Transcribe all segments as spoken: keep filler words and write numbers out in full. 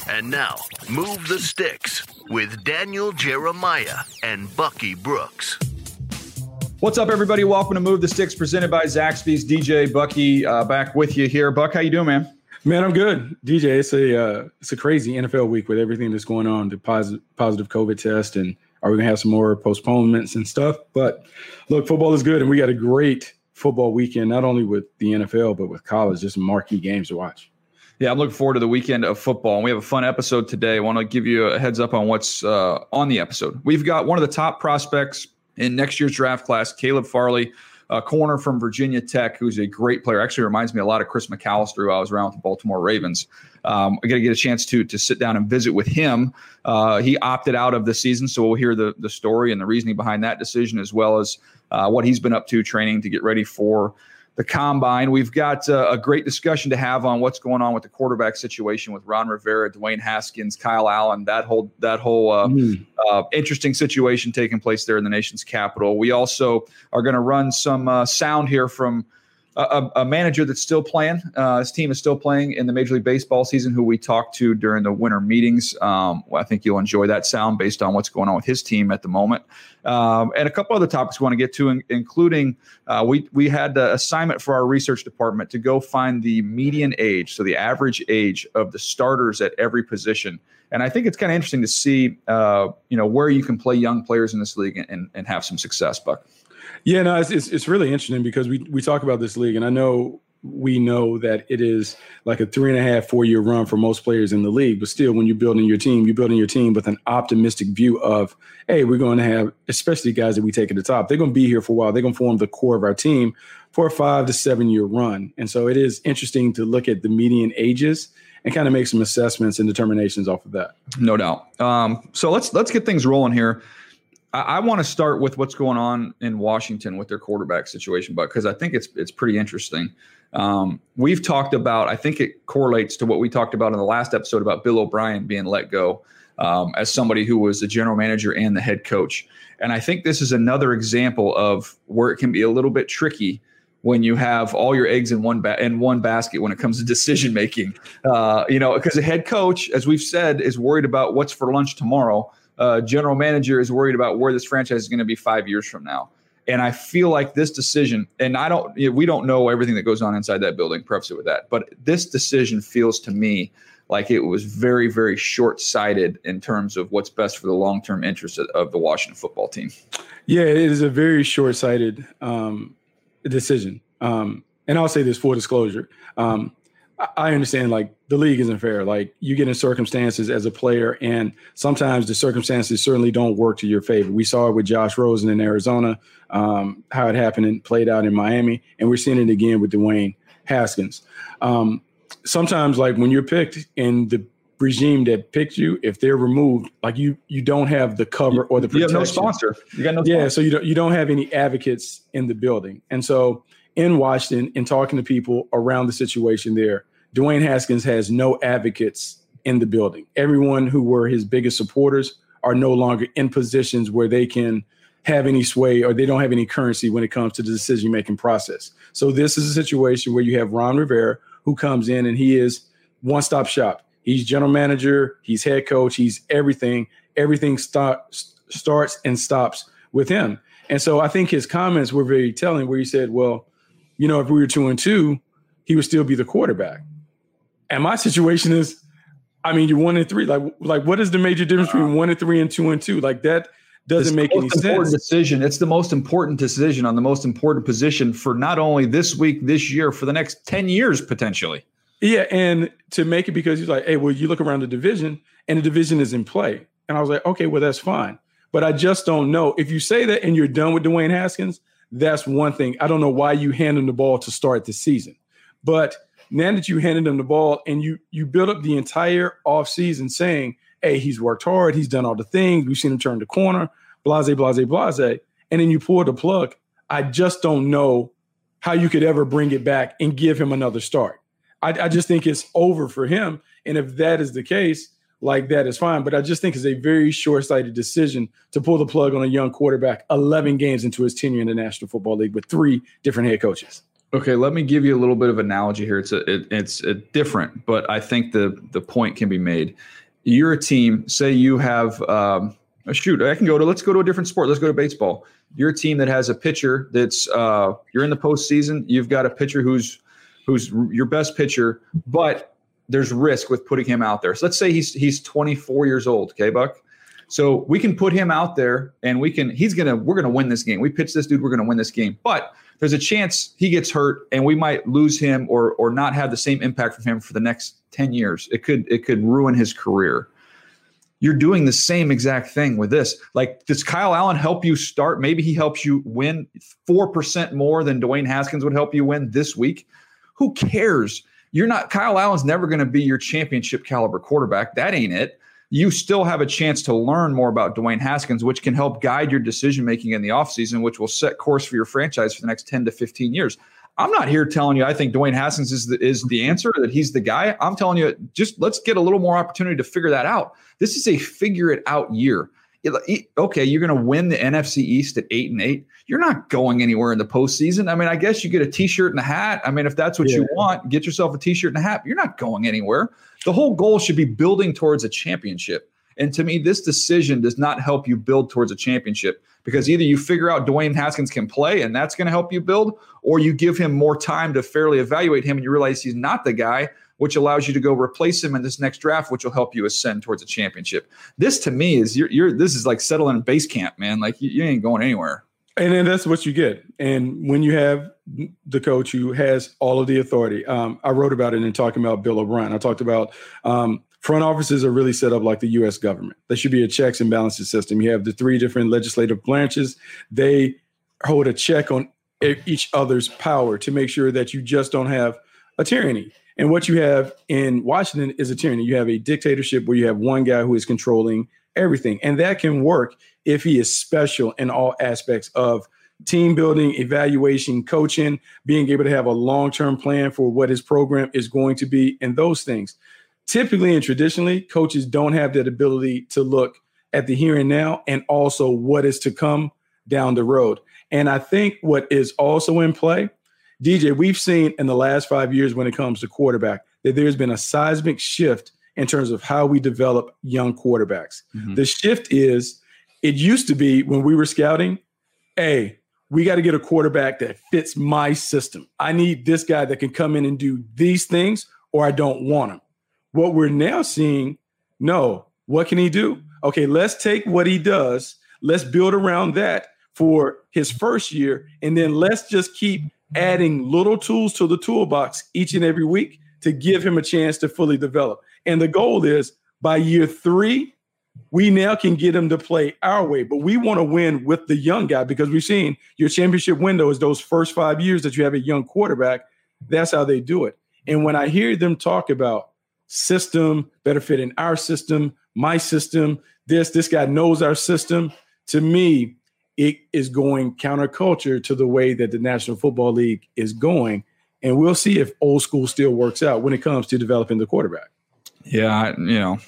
And now, Move the Sticks with Daniel Jeremiah and Bucky Brooks. What's up, everybody? Welcome to Move the Sticks, presented by Zaxby's. D J, Bucky, uh, back with you here. Buck, how you doing, man? Man, I'm good. D J, it's a uh, it's a crazy N F L week with everything that's going on, the positive positive COVID test, and are we going to have some more postponements and stuff? But look, football is good, and we got a great football weekend, not only with the N F L, but with college, just marquee games to watch. Yeah, I'm looking forward to the weekend of football, and we have a fun episode today. I want to give you a heads up on what's uh, on the episode. We've got one of the top prospects in next year's draft class, Caleb Farley, a corner from Virginia Tech, who's a great player. Actually reminds me a lot of Chris McAllister, who I was around with the Baltimore Ravens. Um, I got to get a chance to to sit down and visit with him. Uh, he opted out of the season, so we'll hear the the story and the reasoning behind that decision, as well as uh, what he's been up to training to get ready for the combine. We've got uh, a great discussion to have on what's going on with the quarterback situation with Ron Rivera, Dwayne Haskins, Kyle Allen, that whole that whole uh, mm. uh, interesting situation taking place there in the nation's capital. We also are going to run some uh, sound here from a, a manager that's still playing. Uh, his team is still playing in the Major League Baseball season, who we talked to during the winter meetings. Um, well, I think you'll enjoy that sound based on what's going on with his team at the moment. Um, and a couple other topics we want to get to, in, including uh, we we had the assignment for our research department to go find the median age, so the average age of the starters at every position. And I think it's kind of interesting to see, uh, you know, where you can play young players in this league and, and have some success, Buck. Yeah, no, it's, it's it's really interesting because we we talk about this league, and I know we know that it is like a three and a half, four year run for most players in the league. But still, when you're building your team, you're building your team with an optimistic view of, hey, we're going to have, especially guys that we take at the top, they're going to be here for a while. They're going to form the core of our team for a five to seven year run. And so it is interesting to look at the median ages and kind of make some assessments and determinations off of that. No doubt. Um, so let's let's get things rolling here. I want to start with what's going on in Washington with their quarterback situation, but because I think it's it's pretty interesting. Um, we've talked about, I think it correlates to what we talked about in the last episode about Bill O'Brien being let go um, as somebody who was the general manager and the head coach. And I think this is another example of where it can be a little bit tricky when you have all your eggs in one ba- in one basket when it comes to decision making. Uh, you know, because the head coach, as we've said, is worried about what's for lunch tomorrow. Uh, general manager is worried about where this franchise is going to be five years from now. And I feel like this decision, and I don't, you know, we don't know everything that goes on inside that building, preface it with that, but this decision feels to me like it was very, very short-sighted in terms of what's best for the long-term interest of, of the Washington football team. Yeah, it is a very short-sighted um, decision. Um, and I'll say this, full disclosure. Um, I understand, like, the league isn't fair. Like, you get in circumstances as a player, and sometimes the circumstances certainly don't work to your favor. We saw it with Josh Rosen in Arizona, um, how it happened and played out in Miami, and we're seeing it again with Dwayne Haskins. Um, sometimes, like, when you're picked in the regime that picked you, if they're removed, like, you you don't have the cover or the protection. You have no sponsor. You got no sponsor. Yeah, so you don't, you don't have any advocates in the building. And so in Washington, in talking to people around the situation there, Dwayne Haskins has no advocates in the building. Everyone who were his biggest supporters are no longer in positions where they can have any sway or they don't have any currency when it comes to the decision-making process. So this is a situation where you have Ron Rivera, who comes in and he is one-stop shop. He's general manager, he's head coach, he's everything. Everything start, starts and stops with him. And so I think his comments were very telling, where he said, well, you know, if we were two and two, he would still be the quarterback. And my situation is, I mean, you're one and three. Like, like what is the major difference between one and three and two and two? Like, that doesn't make any sense. Decision. It's the most important decision on the most important position for not only this week, this year, for the next ten years, potentially. Yeah. And to make it, because he's like, hey, well, you look around the division and the division is in play. And I was like, okay, well, that's fine. But I just don't know. If you say that and you're done with Dwayne Haskins, that's one thing. I don't know why you hand him the ball to start the season. But now that you handed him the ball and you you build up the entire offseason saying, hey, he's worked hard, he's done all the things, we've seen him turn the corner, blase, blase, blase, and then you pull the plug, I just don't know how you could ever bring it back and give him another start. I, I just think it's over for him. And if that is the case, like, that is fine. But I just think it's a very short-sighted decision to pull the plug on a young quarterback eleven games into his tenure in the National Football League with three different head coaches. Okay, let me give you a little bit of analogy here. It's a, it, it's a different, but I think the the point can be made. You're a team. Say you have um, a shoot. I can go to. Let's go to a different sport. Let's go to baseball. You're a team that has a pitcher that's. Uh, you're in the postseason. You've got a pitcher who's who's your best pitcher, but there's risk with putting him out there. So let's say he's he's twenty-four years old. Okay, Buck. So we can put him out there, and we can. He's gonna. We're gonna win this game. We pitch this dude. We're gonna win this game, but there's a chance he gets hurt and we might lose him or or not have the same impact from him for the next ten years. It could it could ruin his career. You're doing the same exact thing with this. Like, does Kyle Allen help you start? Maybe he helps you win four percent more than Dwayne Haskins would help you win this week. Who cares? You're not Kyle Allen's never going to be your championship caliber quarterback. That ain't it. You still have a chance to learn more about Dwayne Haskins, which can help guide your decision-making in the offseason, which will set course for your franchise for the next ten to fifteen years. I'm not here telling you I think Dwayne Haskins is the, is the answer, that he's the guy. I'm telling you, just let's get a little more opportunity to figure that out. This is a figure-it-out year. It, okay, you're going to win the N F C East at eight and eight. You're not going anywhere in the postseason. I mean, I guess you get a T-shirt and a hat. I mean, if that's what yeah. you want, get yourself a T-shirt and a hat. You're not going anywhere. The whole goal should be building towards a championship. And to me, this decision does not help you build towards a championship, because either you figure out Dwayne Haskins can play and that's going to help you build, or you give him more time to fairly evaluate him and you realize he's not the guy, which allows you to go replace him in this next draft, which will help you ascend towards a championship. This to me is you're, you're this is like settling in base camp, man. Like you, you ain't going anywhere. And then that's what you get. And when you have the coach who has all of the authority, um, I wrote about it in talking about Bill O'Brien. I talked about um, front offices are really set up like the U S government. There should be a checks and balances system. You have the three different legislative branches. They hold a check on each other's power to make sure that you just don't have a tyranny. And what you have in Washington is a tyranny. You have a dictatorship where you have one guy who is controlling everything. And that can work if he is special in all aspects of team building, evaluation, coaching, being able to have a long-term plan for what his program is going to be, and those things. Typically and traditionally, coaches don't have that ability to look at the here and now and also what is to come down the road. And I think what is also in play, D J, we've seen in the last five years when it comes to quarterback that there's been a seismic shift in terms of how we develop young quarterbacks. Mm-hmm. The shift is, it used to be when we were scouting, hey, we got to get a quarterback that fits my system. I need this guy that can come in and do these things, or I don't want him. What we're now seeing, no, what can he do? Okay, let's take what he does. Let's build around that for his first year. And then let's just keep adding little tools to the toolbox each and every week to give him a chance to fully develop. And the goal is by year three, we now can get him to play our way. But we want to win with the young guy, because we've seen your championship window is those first five years that you have a young quarterback. That's how they do it. And when I hear them talk about system, better fit in our system, my system, this, this guy knows our system, to me, it is going counterculture to the way that the National Football League is going. And we'll see if old school still works out when it comes to developing the quarterback. Yeah, you know,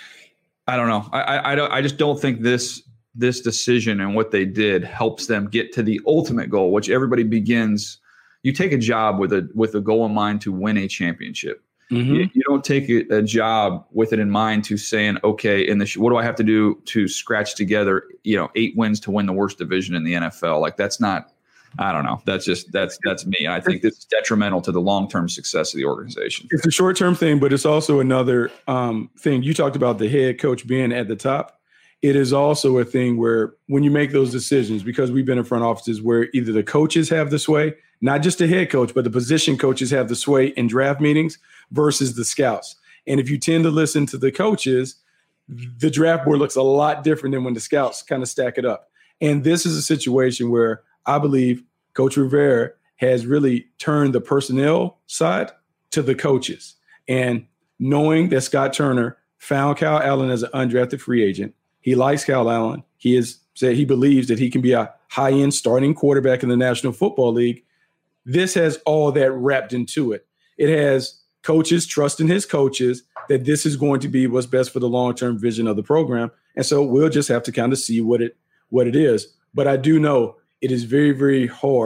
I don't know. I, I, I don't. I just don't think this this decision and what they did helps them get to the ultimate goal, which everybody begins. You take a job with a with a goal in mind to win a championship. Mm-hmm. You, you don't take a, a job with it in mind to saying, okay, in the sh- what do I have to do to scratch together, you know, eight wins to win the worst division in the N F L? Like, that's not. I don't know. That's just that's that's me. I think this is detrimental to the long-term success of the organization. It's a short-term thing, but it's also another um, thing. You talked about the head coach being at the top. It is also a thing where when you make those decisions, because we've been in front offices where either the coaches have the sway, not just the head coach, but the position coaches have the sway in draft meetings versus the scouts. And if you tend to listen to the coaches, the draft board looks a lot different than when the scouts kind of stack it up. And this is a situation where I believe Coach Rivera has really turned the personnel side to the coaches. And knowing that Scott Turner found Kyle Allen as an undrafted free agent, he likes Kyle Allen. He has said he believes that he can be a high-end starting quarterback in the National Football League. This has all that wrapped into it. It has coaches trusting his coaches that this is going to be what's best for the long-term vision of the program. And so we'll just have to kind of see what it what it is. But I do know it is very, very hard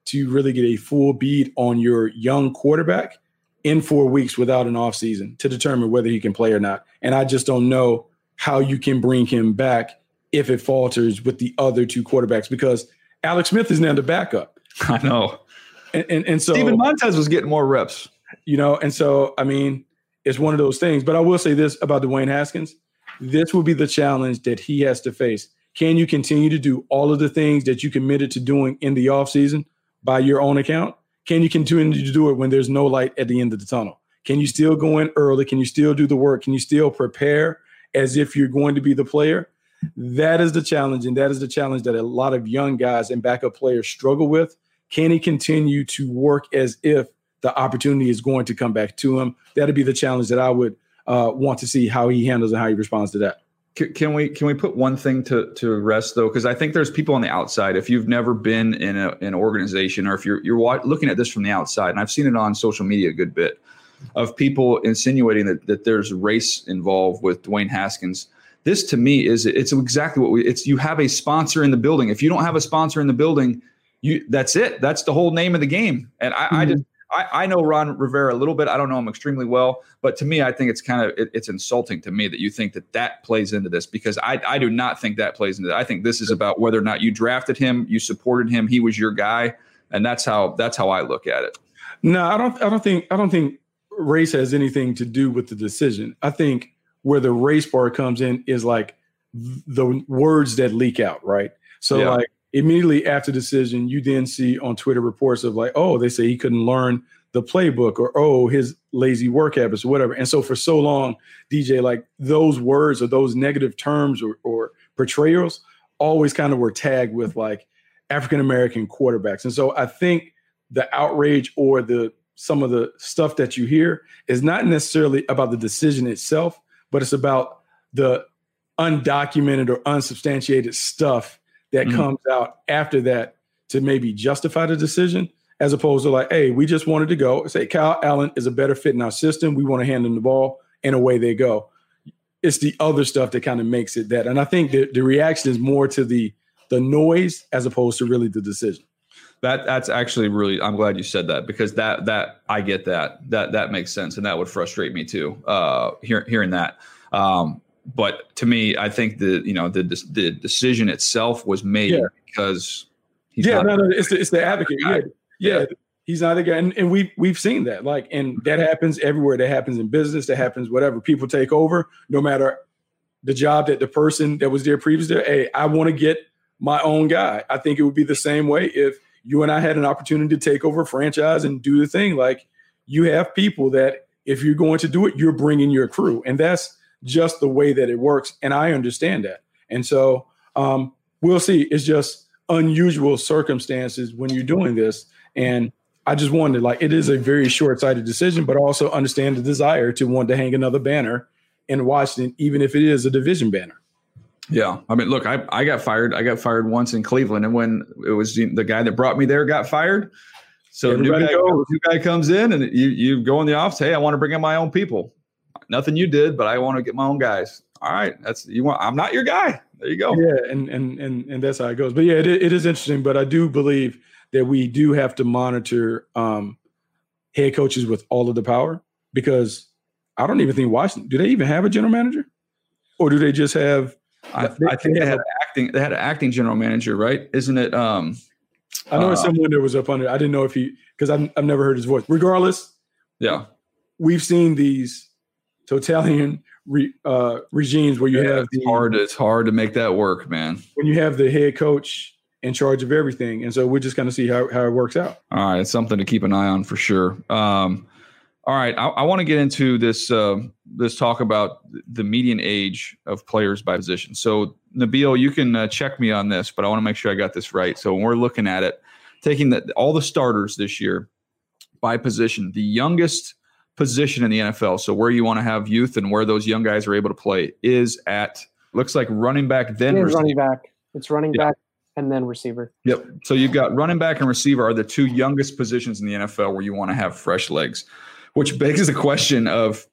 to really get a full beat on your young quarterback in four weeks without an offseason to determine whether he can play or not. And I just don't know how you can bring him back if it falters with the other two quarterbacks, because Alex Smith is now the backup. I know. And, and, and so Steven Montez was getting more reps. You know, and so, I mean, it's one of those things. But I will say this about Dwayne Haskins. This will be the challenge that he has to face. Can you continue to do all of the things that you committed to doing in the offseason by your own account? Can you continue to do it when there's no light at the end of the tunnel? Can you still go in early? Can you still do the work? Can you still prepare as if you're going to be the player? That is the challenge, and that is the challenge that a lot of young guys and backup players struggle with. Can he continue to work as if the opportunity is going to come back to him? That'd be the challenge that I would uh, want to see how he handles and how he responds to that. Can we can we put one thing to to rest though? Because I think there's people on the outside. If you've never been in a, an organization, or if you're you're looking at this from the outside, and I've seen it on social media a good bit, of people insinuating that that there's race involved with Dwayne Haskins. This to me is it's exactly what we. It's you have a sponsor in the building. If you don't have a sponsor in the building, you that's it. That's the whole name of the game. And I, mm-hmm. I just. I, I know Ron Rivera a little bit. I don't know him extremely well, but to me, I think it's kind of it, it's insulting to me that you think that that plays into this, because I, I do not think that plays into it. I think this is about whether or not you drafted him, you supported him, he was your guy, and that's how that's how I look at it. No, I don't. I don't think. I don't think race has anything to do with the decision. I think where the race part comes in is like the words that leak out, right? So yeah. like. Immediately after the decision, you then see on Twitter reports of like, oh, they say he couldn't learn the playbook, or, oh, his lazy work habits or whatever. And so for so long, D J, like those words or those negative terms or, or portrayals always kind of were tagged with like African-American quarterbacks. And so I think the outrage or the some of the stuff that you hear is not necessarily about the decision itself, but it's about the undocumented or unsubstantiated stuff that mm-hmm. comes out after that to maybe justify the decision, as opposed to like, hey, we just wanted to go say Kyle Allen is a better fit in our system. We want to hand him the ball, and away they go. It's the other stuff that kind of makes it that. And I think that the reaction is more to the the noise as opposed to really the decision. That that's actually really, I'm glad you said that, because that that I get that that that makes sense, and that would frustrate me too. Uh, hear, hearing that. Um, But to me, I think the you know the the decision itself was made yeah. because he's yeah, not no, no, it's the, it's the advocate. Yeah, yeah, yeah, he's not a guy, and, and we we've seen that. Like, and that happens everywhere. That happens in business. That happens whatever. People take over, no matter the job that the person that was there previously. Hey, I want to get my own guy. I think it would be the same way if you and I had an opportunity to take over a franchise and do the thing. Like, you have people that if you're going to do it, you're bringing your crew, and that's just the way that it works. And I understand that. And so um, we'll see. It's just unusual circumstances when you're doing this. And I just wanted, like, it is a very short-sighted decision, but also understand the desire to want to hang another banner in Washington, even if it is a division banner. Yeah. I mean, look, I, I got fired. I got fired once in Cleveland. And when it was the guy that brought me there got fired. So new guy, new guy comes in and you, you go in the office. Hey, I want to bring in my own people. Nothing you did, but I want to get my own guys. All right, that's you want. I'm not your guy. There you go. Yeah, and and and and that's how it goes. But yeah, it, it is interesting. But I do believe that we do have to monitor um, head coaches with all of the power, because I don't even think Washington, do they even have a general manager, or do they just have? I, they, I think they, they had an acting. They had an acting general manager, right? Isn't it? Um, I know uh, it's someone that was up under. I didn't know if he, because I've I've never heard his voice. Regardless, yeah, we've seen these totalitarian re, uh, regimes where you yeah, have it's the, hard. It's hard to make that work, man. When you have the head coach in charge of everything, and so we're just going to see how how it works out. All right, it's something to keep an eye on for sure. Um, all right, I, I want to get into this uh, this talk about the median age of players by position. So Nabil, you can uh, check me on this, but I want to make sure I got this right. So when we're looking at it, taking the, all the starters this year by position, the youngest position in the N F L, so where you want to have youth and where those young guys are able to play, is at, looks like running back, then it's running back. It's running yeah. back and then receiver. Yep. So you've got running back and receiver are the two youngest positions in the N F L where you want to have fresh legs, which begs the question of,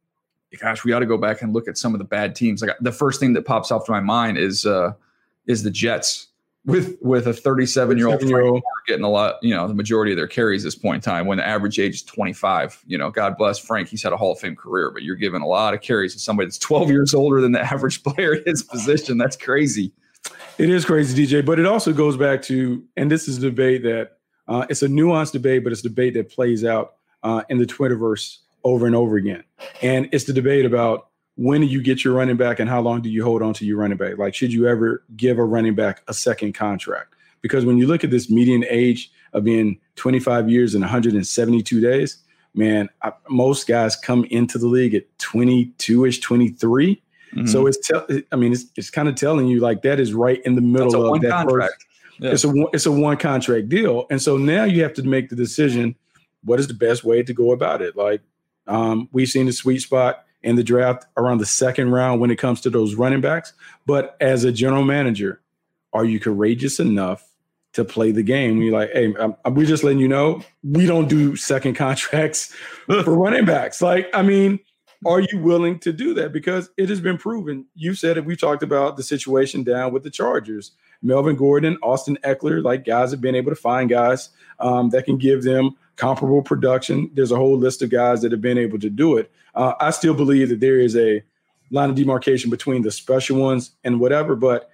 gosh, we ought to go back and look at some of the bad teams. Like the first thing that pops off to my mind is uh, is the Jets. with with a thirty-seven-year-old thirty-seven-year-old getting a lot, you know, the majority of their carries at this point in time when the average age is twenty-five. You know, God bless Frank. He's had a Hall of Fame career, but you're giving a lot of carries to somebody that's twelve years older than the average player in his position. That's crazy. It is crazy, D J, but it also goes back to, and this is a debate that uh, it's a nuanced debate, but it's a debate that plays out uh, in the Twitterverse over and over again. And it's the debate about when do you get your running back and how long do you hold on to your running back? Like, should you ever give a running back a second contract? Because when you look at this median age of being twenty-five years and one hundred seventy-two days, man, I, most guys come into the league at twenty-two-ish, twenty-three. Mm-hmm. So it's, te- I mean, it's it's kind of telling you like that is right in the middle of that contract. First, yeah. It's a it's a one contract deal, and so now you have to make the decision. What is the best way to go about it? Like um, we've seen the sweet spot in the draft around the second round when it comes to those running backs. But as a general manager, are you courageous enough to play the game? You're like, hey, I'm, I'm, we're just letting you know we don't do second contracts for running backs. Like, I mean. Are you willing to do that? Because it has been proven. You said it. We talked about the situation down with the Chargers. Melvin Gordon, Austin Eckler, like guys have been able to find guys um, that can give them comparable production. There's a whole list of guys that have been able to do it. Uh, I still believe that there is a line of demarcation between the special ones and whatever, but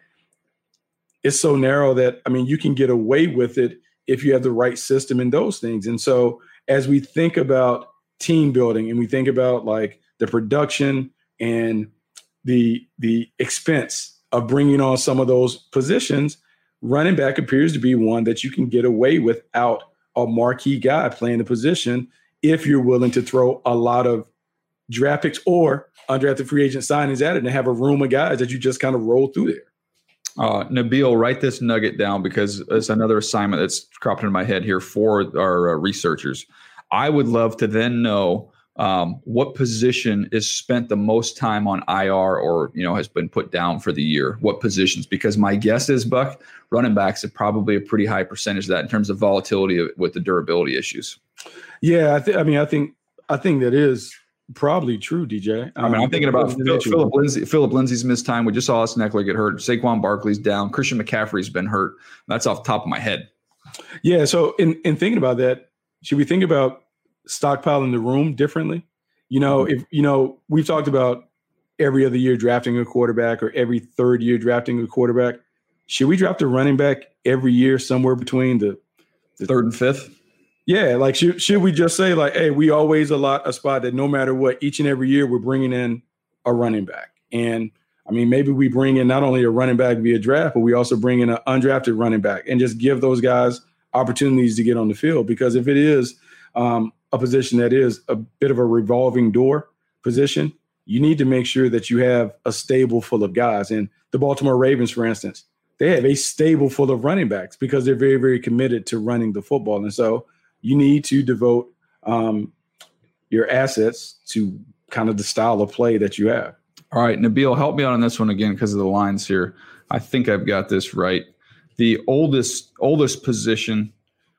it's so narrow that, I mean, you can get away with it if you have the right system and those things. And so as we think about team building and we think about like the production and the the expense of bringing on some of those positions, running back appears to be one that you can get away without a marquee guy playing the position if you're willing to throw a lot of draft picks or undrafted free agent signings at it and have a room of guys that you just kind of roll through there. Uh, Nabil, write this nugget down because it's another assignment that's cropped into my head here for our uh, researchers. I would love to then know Um, what position is spent the most time on I R or, you know, has been put down for the year? What positions? Because my guess is, Buck, running backs have probably a pretty high percentage of that in terms of volatility of, with the durability issues. Yeah, I, th- I mean, I think I think that is probably true, D J. Um, I mean, I'm thinking about Phil, Philip Lindsay. Philip Lindsay's missed time. We just saw Austin Eckler get hurt. Saquon Barkley's down. Christian McCaffrey's been hurt. That's off the top of my head. Yeah. So in, in thinking about that, should we think about stockpiling the room differently? You know, if you know, we've talked about every other year drafting a quarterback or every third year drafting a quarterback. Should we draft a running back every year somewhere between the, the third and fifth? Yeah, like should should we just say like, hey, we always allot a spot that no matter what, each and every year we're bringing in a running back. And I mean, maybe we bring in not only a running back via draft, but we also bring in an undrafted running back and just give those guys opportunities to get on the field. Because if it is um, a position that is a bit of a revolving door position, you need to make sure that you have a stable full of guys. And the Baltimore Ravens, for instance, they have a stable full of running backs because they're very, very committed to running the football. And so you need to devote um, your assets to kind of the style of play that you have. All right, Nabil, help me out on this one again because of the lines here. I think I've got this right. The oldest oldest position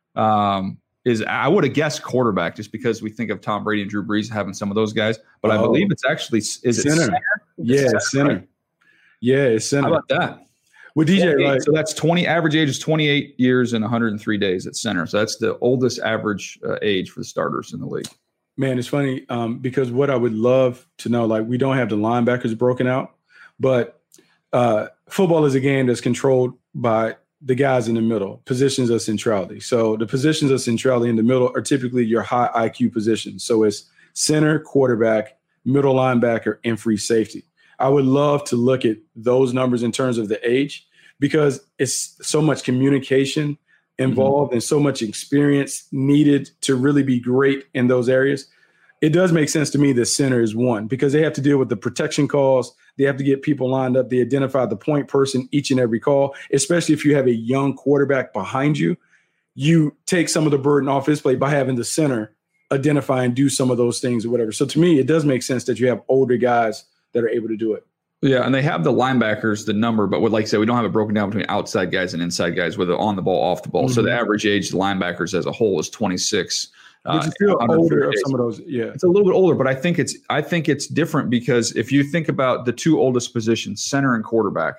um, is, I would have guessed quarterback just because we think of Tom Brady and Drew Brees having some of those guys. But oh, I believe it's actually, is center. it center? Yeah, center. center. Right? Yeah, it's center. How about that? With D J, right? So that's twenty, average age is twenty-eight years and one hundred three days at center. So that's the oldest average uh, age for the starters in the league. Man, it's funny um, because what I would love to know, like we don't have the linebackers broken out, but uh, football is a game that's controlled by the guys in the middle, positions of centrality. So the positions of centrality in the middle are typically your high I Q positions. So it's center, quarterback, middle linebacker, and free safety. I would love to look at those numbers in terms of the age because it's so much communication involved mm-hmm. and so much experience needed to really be great in those areas. It does make sense to me that center is one because they have to deal with the protection calls. They have to get people lined up. They identify the point person each and every call, especially if you have a young quarterback behind you. You take some of the burden off his plate by having the center identify and do some of those things or whatever. So to me, it does make sense that you have older guys that are able to do it. Yeah, and they have the linebackers, the number, but what, like I said, we don't have it broken down between outside guys and inside guys, whether on the ball, off the ball. Mm-hmm. So the average age of the linebackers as a whole is twenty-six. Which is still uh, older of some of those. Yeah, it's a little bit older, but I think it's I think it's different because if you think about the two oldest positions, center and quarterback,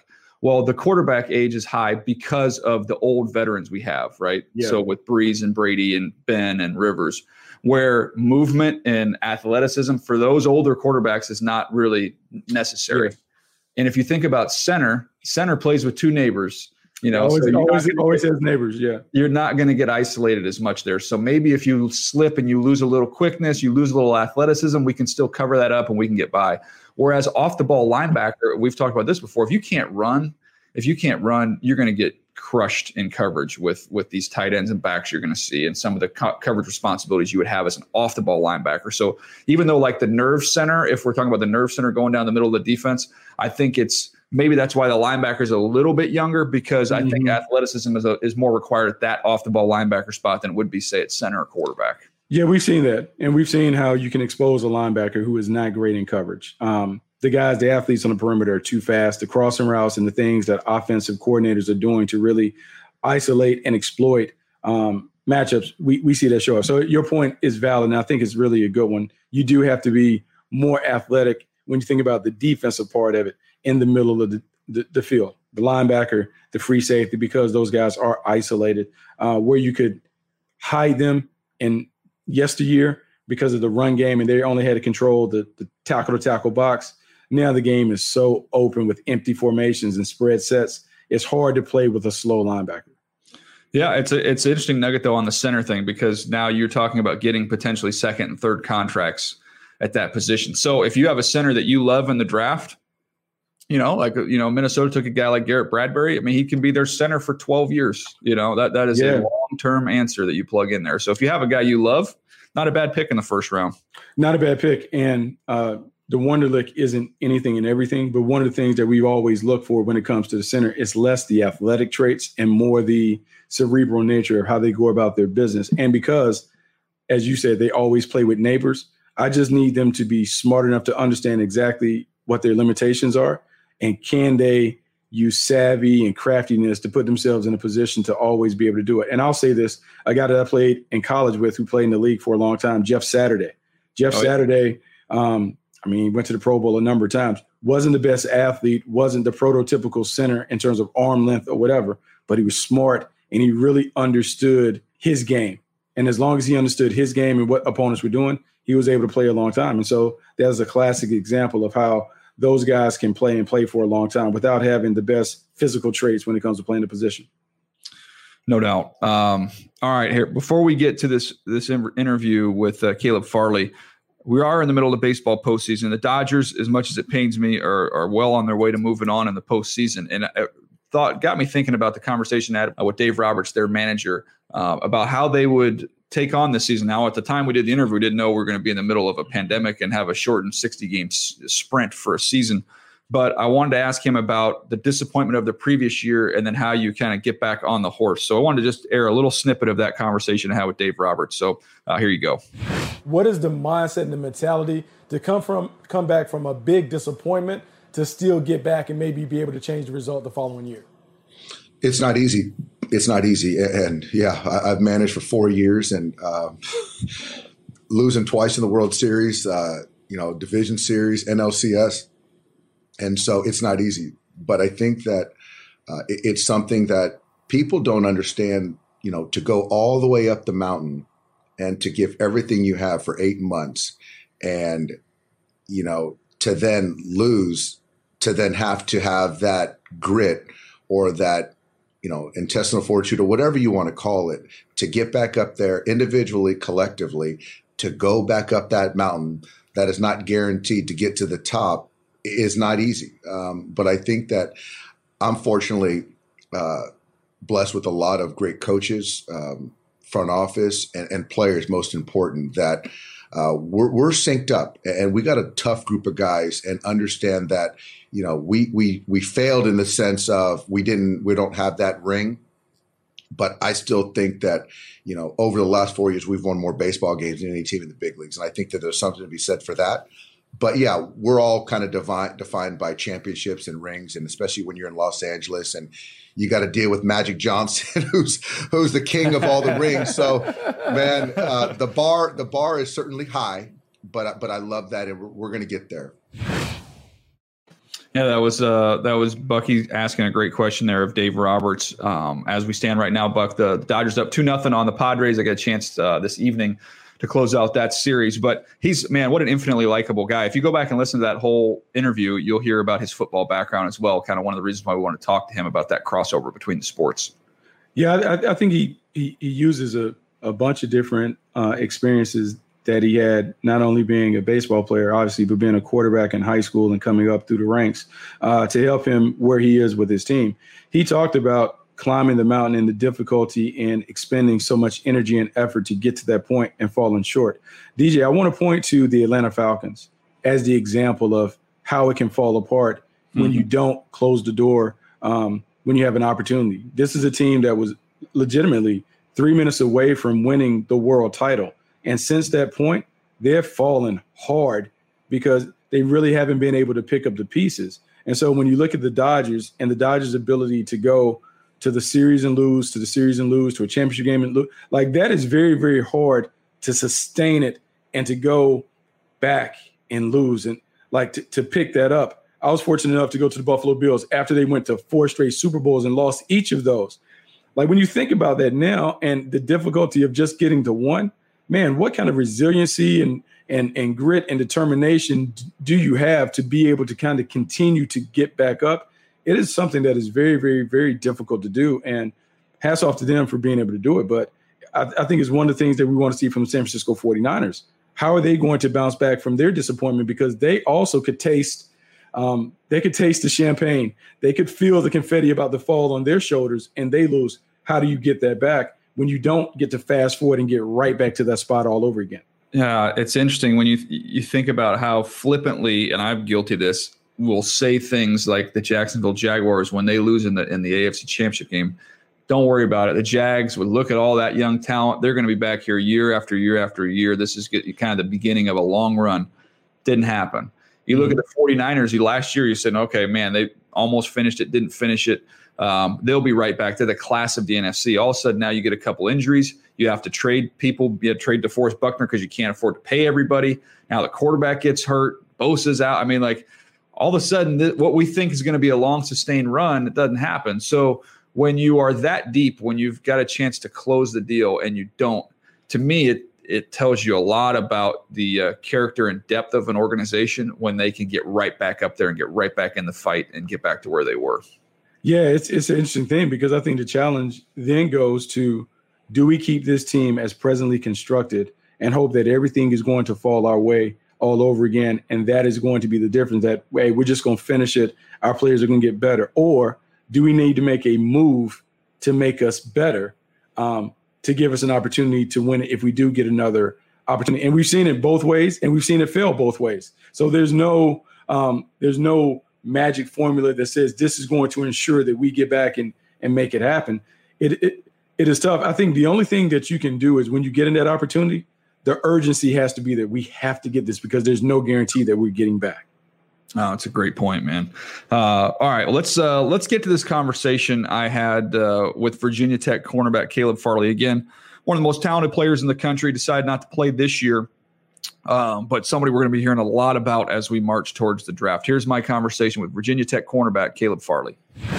Well, the quarterback age is high because of the old veterans we have, right? Yeah. So with Breeze and Brady and Ben and Rivers, where movement and athleticism for those older quarterbacks is not really necessary. Yeah. And if you think about center, center plays with two neighbors. You know, always, so always, always has neighbors. Yeah. You're not going to get isolated as much there. So maybe if you slip and you lose a little quickness, you lose a little athleticism, we can still cover that up and we can get by. Whereas off the ball linebacker, we've talked about this before. If you can't run, if you can't run, you're going to get crushed in coverage with, with these tight ends and backs you're going to see and some of the co- coverage responsibilities you would have as an off the ball linebacker. So even though like the nerve center, if we're talking about the nerve center going down the middle of the defense, I think it's, maybe that's why the linebacker is a little bit younger, because I mm-hmm. think athleticism is a, is more required at that off the ball linebacker spot than it would be, say, at center or quarterback. Yeah, we've seen that. And we've seen how you can expose a linebacker who is not great in coverage. Um, the guys, the athletes on the perimeter are too fast. The crossing routes and the things that offensive coordinators are doing to really isolate and exploit um, matchups, we, we see that show up. So your point is valid, and I think it's really a good one. You do have to be more athletic when you think about the defensive part of it in the middle of the, the, the field, the linebacker, the free safety, because those guys are isolated, uh, where you could hide them in yesteryear because of the run game and they only had to control the, the tackle to tackle box. Now the game is so open with empty formations and spread sets. It's hard to play with a slow linebacker. Yeah, it's a, it's an interesting nugget, though, on the center thing, because now you're talking about getting potentially second and third contracts at that position. So if you have a center that you love in the draft, you know, like, you know, Minnesota took a guy like Garrett Bradbury. I mean, he can be their center for twelve years. You know, that that is yeah. a long-term answer that you plug in there. So if you have a guy you love, not a bad pick in the first round. Not a bad pick. And uh, the Wonderlic isn't anything and everything, but one of the things that we've always looked for when it comes to the center is less the athletic traits and more the cerebral nature of how they go about their business. And because, as you said, they always play with neighbors, I just need them to be smart enough to understand exactly what their limitations are. And can they use savvy and craftiness to put themselves in a position to always be able to do it? And I'll say this, a guy that I played in college with who played in the league for a long time, Jeff Saturday. Jeff oh, Saturday, yeah. um, I mean, he went to the Pro Bowl a number of times, wasn't the best athlete, wasn't the prototypical center in terms of arm length or whatever, but he was smart and he really understood his game. And as long as he understood his game and what opponents were doing, he was able to play a long time. And so that's a classic example of how those guys can play and play for a long time without having the best physical traits when it comes to playing the position. No doubt. Um, all right, here, before we get to this this interview with uh, Caleb Farley, we are in the middle of the baseball postseason. The Dodgers, as much as it pains me, are, are well on their way to moving on in the postseason. And I thought got me thinking about the conversation I had with Dave Roberts, their manager, uh, about how they would take on this season. Now, at the time we did the interview, we didn't know we were going to be in the middle of a pandemic and have a shortened sixty-game s- sprint for a season. But I wanted to ask him about the disappointment of the previous year and then how you kind of get back on the horse. So I wanted to just air a little snippet of that conversation I had with Dave Roberts. So uh, here you go. What is the mindset and the mentality to come from come back from a big disappointment to still get back and maybe be able to change the result the following year? It's not easy. It's not easy. And yeah, I, I've managed for four years and uh, losing twice in the World Series, uh, you know, Division Series, N L C S. And so it's not easy. But I think that uh, it, it's something that people don't understand, you know, to go all the way up the mountain and to give everything you have for eight months and, you know, to then lose, to then have to have that grit or that, you know, intestinal fortitude or whatever you want to call it, to get back up there individually, collectively, to go back up that mountain that is not guaranteed to get to the top is not easy. Um, but I think that I'm fortunately uh, blessed with a lot of great coaches, um, front office, and, and players, most important, that uh, we're, we're synced up and we got a tough group of guys and understand that, you know, we we we failed in the sense of we didn't we don't have that ring. But I still think that, you know, over the last four years, we've won more baseball games than any team in the big leagues. And I think that there's something to be said for that. But yeah, we're all kind of defined defined by championships and rings, and especially when you're in Los Angeles and you got to deal with Magic Johnson, who's who's the king of all the rings. So, man, uh, the bar the bar is certainly high, but but I love that, and we're, we're going to get there. Yeah, that was uh, that was Bucky asking a great question there of Dave Roberts. Um, as we stand right now, Buck, the Dodgers up two nothing on the Padres. I got a chance uh, this evening to close out that series. But he's, man, what an infinitely likable guy. If you go back and listen to that whole interview, you'll hear about his football background as well. Kind of one of the reasons why we want to talk to him about that crossover between the sports. Yeah, I, I think he, he he uses a, a bunch of different uh, experiences that he had, not only being a baseball player, obviously, but being a quarterback in high school and coming up through the ranks uh, to help him where he is with his team. He talked about climbing the mountain and the difficulty in expending so much energy and effort to get to that point and falling short. D J, I want to point to the Atlanta Falcons as the example of how it can fall apart when mm-hmm. you don't close the door um, when you have an opportunity. This is a team that was legitimately three minutes away from winning the world title. And since that point, they've fallen hard because they really haven't been able to pick up the pieces. And so when you look at the Dodgers and the Dodgers' ability to go to the series and lose, to the series and lose, to a championship game and lose, like that is very, very hard to sustain it and to go back and lose and like to, to pick that up. I was fortunate enough to go to the Buffalo Bills after they went to four straight Super Bowls and lost each of those. Like when you think about that now and the difficulty of just getting to one, man, what kind of resiliency and and and grit and determination do you have to be able to kind of continue to get back up? It is something that is very, very, very difficult to do. And hats off to them for being able to do it. But I, I think it's one of the things that we want to see from the San Francisco forty-niners. How are they going to bounce back from their disappointment? Because they also could taste um, they could taste the champagne. They could feel the confetti about to fall on their shoulders and they lose. How do you get that back when you don't get to fast forward and get right back to that spot all over again? Yeah, it's interesting when you you think about how flippantly, and I'm guilty of this, will say things like the Jacksonville Jaguars when they lose in the in the A F C Championship game. Don't worry about it. The Jags would look at all that young talent. They're going to be back here year after year after year. This is get, kind of the beginning of a long run. Didn't happen. You mm-hmm. look at the forty-niners. You last year, you said, okay, man, they almost finished it, didn't finish it. Um, they'll be right back. They're the class of the N F C. All of a sudden, now you get a couple injuries. You have to trade people. You have to trade DeForest Buckner because you can't afford to pay everybody. Now the quarterback gets hurt. Bosa's out. I mean, like all of a sudden, th- what we think is going to be a long, sustained run, it doesn't happen. So when you are that deep, when you've got a chance to close the deal and you don't, to me, it it tells you a lot about the uh, character and depth of an organization when they can get right back up there and get right back in the fight and get back to where they were. Yeah, it's it's an interesting thing because I think the challenge then goes to, do we keep this team as presently constructed and hope that everything is going to fall our way all over again, and that is going to be the difference, that, hey, we're just going to finish it, our players are going to get better? Or do we need to make a move to make us better, um, to give us an opportunity to win it if we do get another opportunity? And we've seen it both ways, and we've seen it fail both ways. So there's no um, there's no magic formula that says this is going to ensure that we get back and, and make it happen. It, it it is tough. I think the only thing that you can do is when you get in that opportunity, the urgency has to be that we have to get this because there's no guarantee that we're getting back. Oh, it's a great point, man. Uh, all right, well, let's uh, let's get to this conversation I had uh, with Virginia Tech cornerback Caleb Farley. Again, one of the most talented players in the country, decided not to play this year, um, but somebody we're going to be hearing a lot about as we march towards the draft. Here's my conversation with Virginia Tech cornerback Caleb Farley.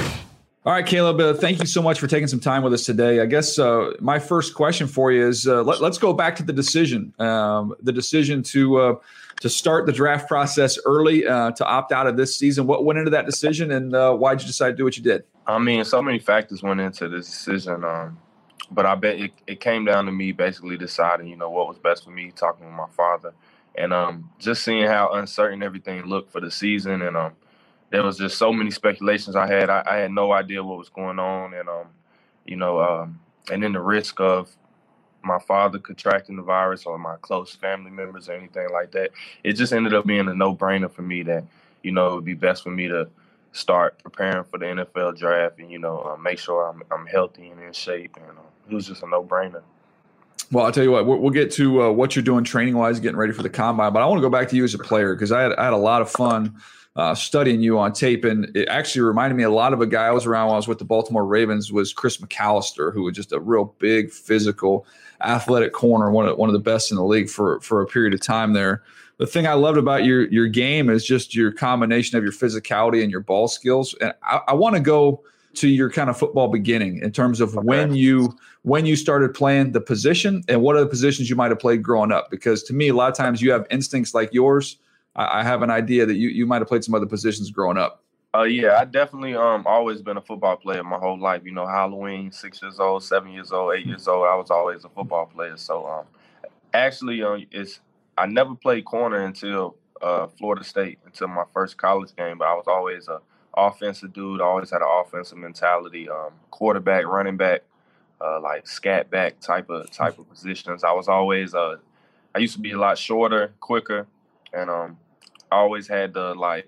All right, Caleb, uh, thank you so much for taking some time with us today. I guess uh, my first question for you is uh, let, let's go back to the decision, um, the decision to uh, to start the draft process early, uh, to opt out of this season. What went into that decision, and uh, why did you decide to do what you did? I mean, so many factors went into this decision, um, but I bet it, it came down to me basically deciding, you know, what was best for me, talking with my father, and um, just seeing how uncertain everything looked for the season, and um. There was just so many speculations I had. I, I had no idea what was going on. And, um, you know, um, and then the risk of my father contracting the virus or my close family members or anything like that. It just ended up being a no-brainer for me that, you know, it would be best for me to start preparing for the N F L draft and, you know, uh, make sure I'm, I'm healthy and in shape. And uh, it was just a no-brainer. Well, I'll tell you what, we'll get to uh, what you're doing training-wise, getting ready for the combine. But I want to go back to you as a player because I had, I had a lot of fun Uh, studying you on tape, and it actually reminded me a lot of a guy I was around when I was with the Baltimore Ravens was Chris McAllister, who was just a real big, physical, athletic corner, one of one of the best in the league for for a period of time there. the thing I loved about your your game is just your combination of your physicality and your ball skills. And I, I want to go to your kind of football beginning in terms of okay. when you when you started playing the position and what are the positions you might have played growing up. Because to me, a lot of times you have instincts like yours. I, I have an idea that you you might have played some other positions growing up. Uh, yeah, I definitely um always been a football player my whole life. You know, Halloween, six years old, seven years old, eight years old, I was always a football player. So um, actually, uh, it's I never played corner until uh Florida State, until my first college game. But I was always a offensive dude. I always had an offensive mentality. Um, quarterback, running back, uh, like scat back type of type of positions. I was always uh, I used to be a lot shorter, quicker, and um, I always had the like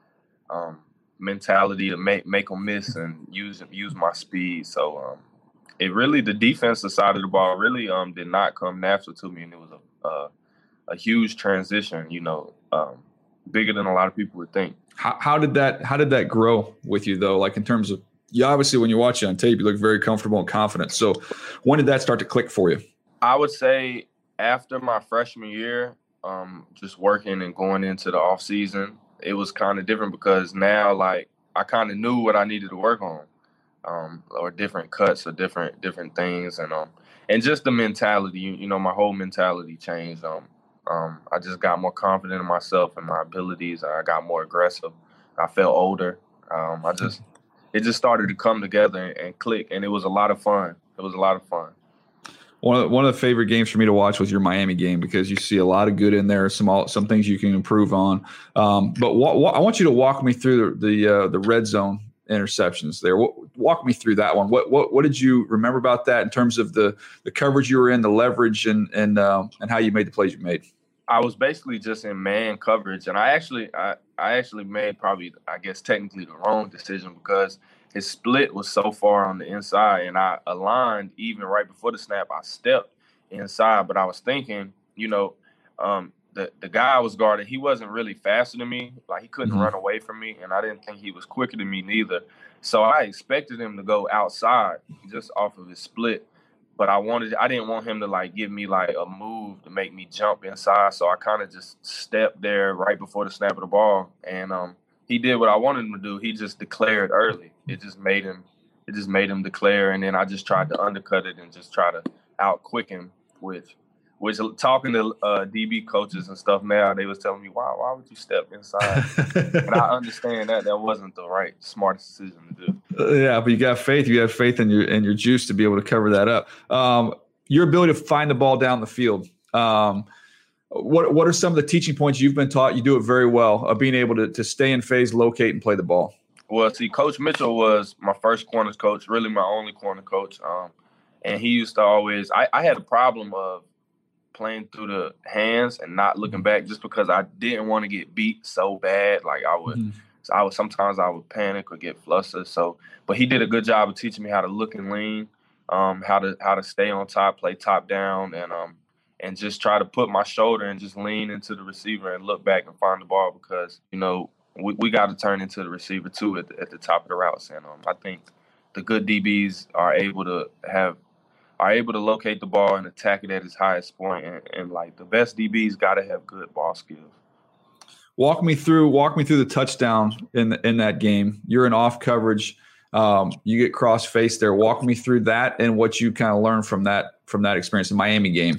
um. mentality to make make them miss and use use my speed. So um, it really the defensive side of the ball really um did not come natural to me, and it was a a, a huge transition. You know, um, bigger than a lot of people would think. How, how did that How did that grow with you though? Like in terms of you obviously when you watch it on tape, you look very comfortable and confident. So when did that start to click for you? I would say after my freshman year, um, just working and going into the off season. It was kind of different because now, like, I kind of knew what I needed to work on, um, or different cuts or different different things, and um, and just the mentality. You, you know, my whole mentality changed. Um, um, I just got more confident in myself and my abilities. I got more aggressive. I felt older. Um, I just, it just started to come together and, and click, and it was a lot of fun. It was a lot of fun. One of, one of the favorite games for me to watch was your Miami game because you see a lot of good in there, some all, some things you can improve on. Um, but wa- wa- I want you to walk me through the the, uh, the red zone interceptions there. W- walk me through that one. What what what did you remember about that in terms of the the coverage you were in, the leverage, and and uh, and how you made the plays you made? I was basically just in man coverage, and I actually I, I actually made probably I guess technically the wrong decision because his split was so far on the inside, and I aligned even right before the snap. I stepped inside, but I was thinking, you know, um, the the guy I was guarding, he wasn't really faster than me. Like he couldn't mm-hmm. run away from me, and I didn't think he was quicker than me neither. So I expected him to go outside just off of his split, but I wanted I didn't want him to like give me like a move to make me jump inside. So I kind of just stepped there right before the snap of the ball, and um. He did what I wanted him to do. He just declared early. It just made him. It just made him declare, and then I just tried to undercut it and just try to out quick him with. Which talking to uh, D B coaches and stuff now, they was telling me, "Why? Why would you step inside?" And I understand that that wasn't the right, smartest decision to do. Uh, yeah, but you got faith. You have faith in your in your juice to be able to cover that up. Um, your ability to find the ball down the field. Um, What what are some of the teaching points you've been taught? You do it very well of being able to, to stay in phase, locate, and play the ball. Well, see, Coach Mitchell was my first corners coach, really my only corner coach. Um, and he used to always I, – I had a problem of playing through the hands and not looking back just because I didn't want to get beat so bad. Like I would mm-hmm. – so I would sometimes I would panic or get flustered. So, but he did a good job of teaching me how to look and lean, um, how to how to stay on top, play top down, and um. and just try to put my shoulder and just lean into the receiver and look back and find the ball because, you know, we, we got to turn into the receiver too at the, at the top of the routes. And um, I think the good D Bs are able to have are able to locate the ball and attack it at its highest point. And, and like the best D Bs got to have good ball skills. Walk me through walk me through the touchdown in the, in that game. You're in off coverage. Um, you get cross face there. Walk me through that and what you kind of learned from that from that experience in the Miami game.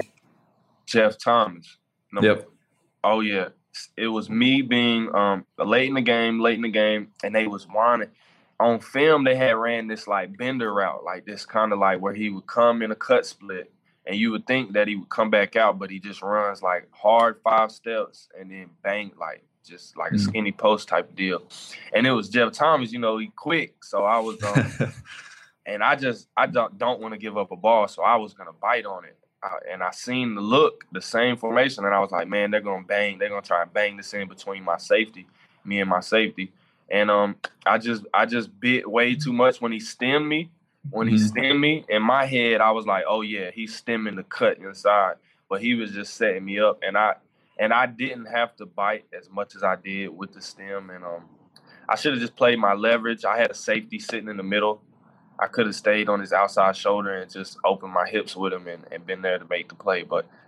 Jeff Thomas. No, yep. Oh, yeah. It was me being um, late in the game, late in the game, and they was whining. On film, they had ran this, like, bender route, like this kind of like where he would come in a cut split, and you would think that he would come back out, but he just runs, like, hard five steps and then bang, like, just like a mm-hmm. skinny post type of deal. And it was Jeff Thomas, you know, he quick. So I was um, – and I just – I don't, don't want to give up a ball, so I was going to bite on it. And I seen the look, the same formation, and I was like, man, they're going to bang. They're going to try and bang this in between my safety, me and my safety. And um, I just I just bit way too much when he stemmed me. When he mm-hmm. stemmed me, in my head, I was like, oh, yeah, he's stemming the cut inside. But he was just setting me up. And I and I didn't have to bite as much as I did with the stem. And um, I should have just played my leverage. I had a safety sitting in the middle. I could have stayed on his outside shoulder and just opened my hips with him and, and been there to make the play. But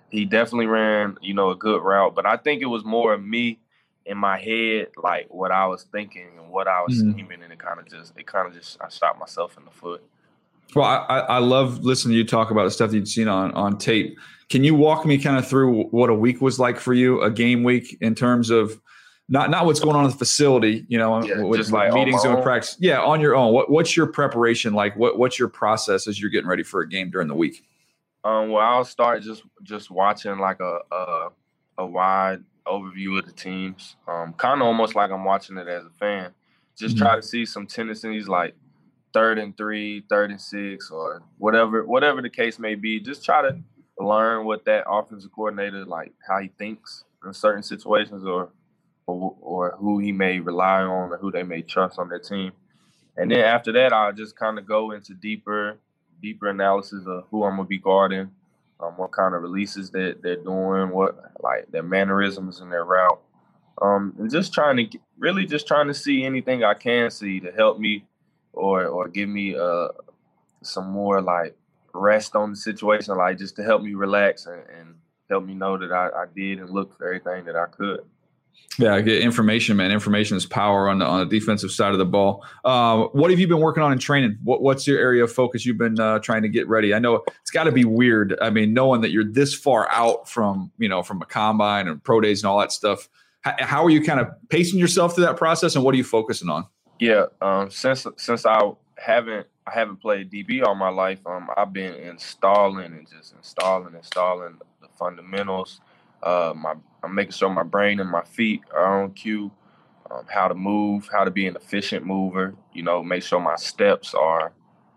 he definitely ran, you know, a good route. But I think it was more of me in my head, like what I was thinking and what I was Mhm. scheming, and it kind of just, it kind of just, I shot myself in the foot. Well, I, I love listening to you talk about the stuff that you'd seen on, on tape. Can you walk me kind of through what a week was like for you, a game week, in terms of not not what's going on in the facility, you know, Yeah, with, just with like meetings on my and own? practice? Yeah, on your own. What what's your preparation like? What what's your process as you're getting ready for a game during the week? Um, well, I'll start just just watching like a a, a wide overview of the teams. Um, kind of almost like I'm watching it as a fan. Just Mhm. try to see some tendencies like third and three, third and six, or whatever whatever the case may be. Just try to learn what that offensive coordinator, like how he thinks in certain situations, or or, or who he may rely on, or who they may trust on their team. And then after that, I'll just kind of go into deeper, deeper analysis of who I'm gonna be guarding, um, what kind of releases that they're doing, what like their mannerisms and their route, um, and just trying to get, really just trying to see anything I can see to help me, or or give me uh some more like rest on the situation, like just to help me relax and, and help me know that I, I did and looked for everything that I could. Yeah, I get information, man. Information is power on the on the defensive side of the ball. Uh, what have you been working on in training? What, what's your area of focus you've been uh, trying to get ready? I know it's got to be weird. I mean, knowing that you're this far out from, you know, from a combine and pro days and all that stuff. How, how are you kind of pacing yourself through that process, and what are you focusing on? Yeah, um, since since I haven't I haven't played D B all my life, um, I've been installing and just installing, installing the fundamentals. Uh, my I'm making sure my brain and my feet are on cue. Um, how to move, how to be an efficient mover. You know, make sure my steps are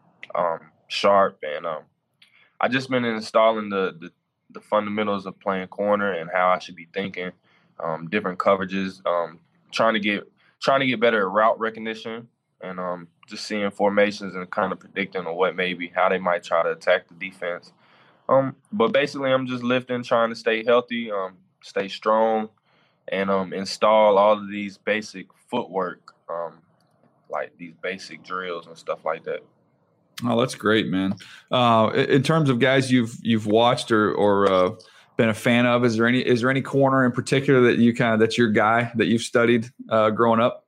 um, sharp, and um, I just been installing the, the the fundamentals of playing corner and how I should be thinking, um, different coverages, um, trying to get trying to get better at route recognition, and um, just seeing formations and kind of predicting on what maybe how they might try to attack the defense. Um, but basically, I'm just lifting, trying to stay healthy, um, stay strong, and um, install all of these basic footwork, um, like these basic drills and stuff like that. Oh, that's great, man. Uh, in in terms of guys you've you've watched or or uh, been a fan of, is there any is there any corner in particular that you kind of that's your guy that you've studied uh, growing up?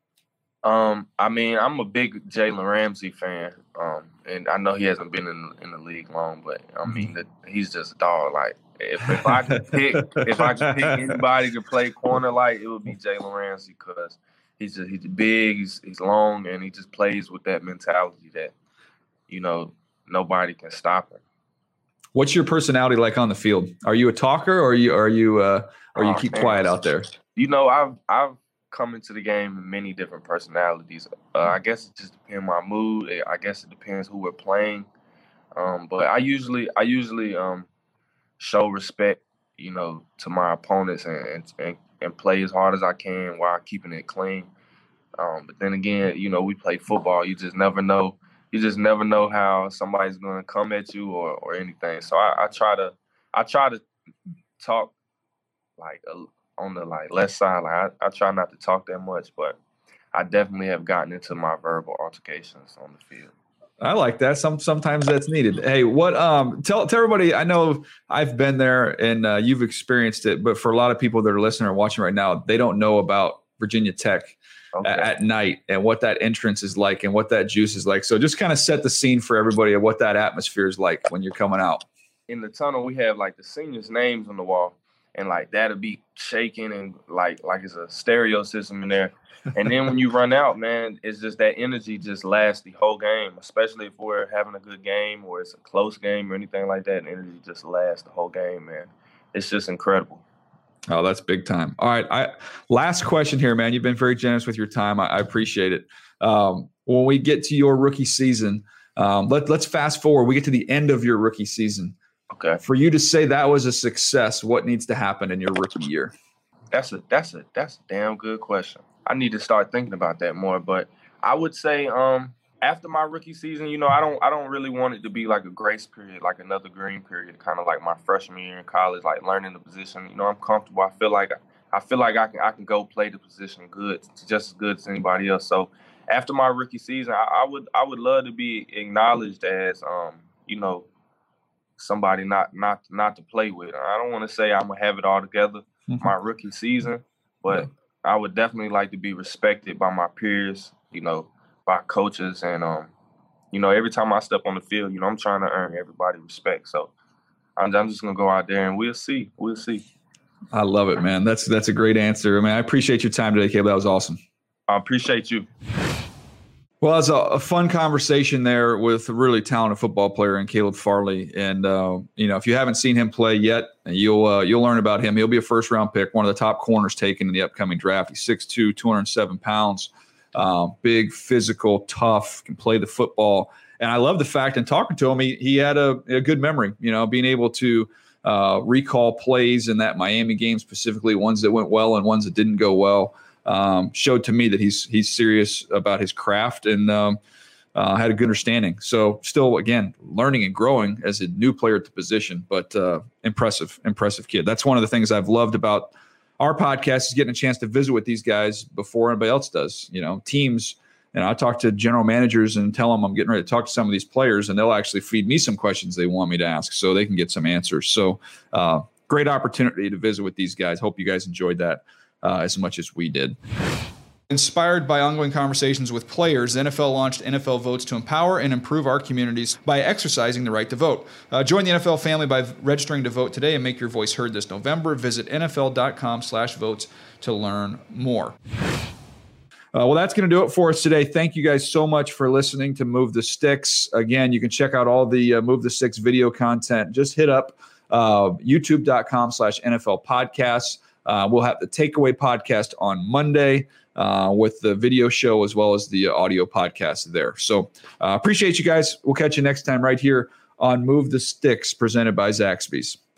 Um, I mean, I'm a big Jalen Ramsey fan, um, and I know he hasn't been in in the league long, but I mean, the, he's just a dog. Like, if, if I could pick, if I could pick anybody to play corner, like it would be Jalen Ramsey, because he's just, he's big, he's he's long, and he just plays with that mentality that, you know, nobody can stop him. What's your personality like on the field? Are you a talker, or are you are you uh, or you Oh, keep man. quiet out there? You know, I've I've come into the game in many different personalities. Uh, I guess it just depends on my mood. I guess it depends who we're playing. Um, but I usually I usually um, show respect, you know, to my opponents, and, and and play as hard as I can while keeping it clean. Um, but then again, you know, we play football. You just never know. You just never know how somebody's going to come at you, or, or anything. So I, I try to I try to talk like a, on the like left side. Like I, I try not to talk that much, but I definitely have gotten into my verbal altercations on the field. I like that. Some sometimes that's needed. Hey, what? Um, tell tell everybody. I know I've been there and uh, you've experienced it, but for a lot of people that are listening or watching right now, they don't know about Virginia Tech Okay. at, at night and what that entrance is like and what that juice is like. So just kind of set the scene for everybody of what that atmosphere is like when you're coming out. In the tunnel, we have like the seniors' names on the wall, and like that'll be shaking and like like it's a stereo system in there. And then when you run out, man, it's just that energy just lasts the whole game, especially if we're having a good game or it's a close game or anything like that. Energy just lasts the whole game, man. It's just incredible. Oh, that's big time. All right. I last question here, man. You've been very generous with your time. I, I appreciate it. Um, when we get to your rookie season, um, let, let's fast forward. We get to the end of your rookie season. Okay. For you to say that was a success, what needs to happen in your rookie year? That's a that's a that's a damn good question. I need to start thinking about that more. But I would say um after my rookie season, you know, I don't I don't really want it to be like a grace period, like another green period, kind of like my freshman year in college, like learning the position. You know, I'm comfortable. I feel like I feel like I can I can go play the position good, just as good as anybody else. So after my rookie season, I, I would I would love to be acknowledged as um, you know, somebody not not not to play with. I don't want to say I'm gonna have it all together Mm-hmm. my rookie season, but yeah. I would definitely like to be respected by my peers, you know, by coaches, and um, you know, every time I step on the field, you know, I'm trying to earn everybody respect. So I'm, I'm just gonna go out there and we'll see, we'll see. I love it, man. That's that's a great answer. I mean, I appreciate your time today, Caleb. That was awesome. I appreciate you. Well, it's a, a fun conversation there with a really talented football player in Caleb Farley. And, uh, you know, if you haven't seen him play yet, you'll uh, you'll learn about him. He'll be a first-round pick, one of the top corners taken in the upcoming draft. He's six two, two hundred seven pounds, uh, big, physical, tough, can play the football. And I love the fact, in talking to him, he, he had a, a good memory, you know, being able to uh, recall plays in that Miami game specifically, ones that went well and ones that didn't go well. Um, showed to me that he's he's serious about his craft and um, uh, had a good understanding. So still, again, learning and growing as a new player at the position, but uh, impressive, impressive kid. That's one of the things I've loved about our podcast is getting a chance to visit with these guys before anybody else does. You know, teams, and I talk to general managers and tell them I'm getting ready to talk to some of these players, and they'll actually feed me some questions they want me to ask so they can get some answers. So uh, great opportunity to visit with these guys. Hope you guys enjoyed that. Uh, as much as we did. Inspired by ongoing conversations with players, the N F L launched N F L Votes to empower and improve our communities by exercising the right to vote. Uh, join the N F L family by registering to vote today and make your voice heard this November. Visit nfl.com slash votes to learn more. Uh, well, that's going to do it for us today. Thank you guys so much for listening to Move the Sticks. Again, you can check out all the uh, Move the Sticks video content. Just hit up uh, youtube.com slash NFL podcasts. Uh, we'll have the Takeaway podcast on Monday uh, with the video show as well as the audio podcast there. So uh, appreciate you guys. We'll catch you next time right here on Move the Sticks presented by Zaxby's.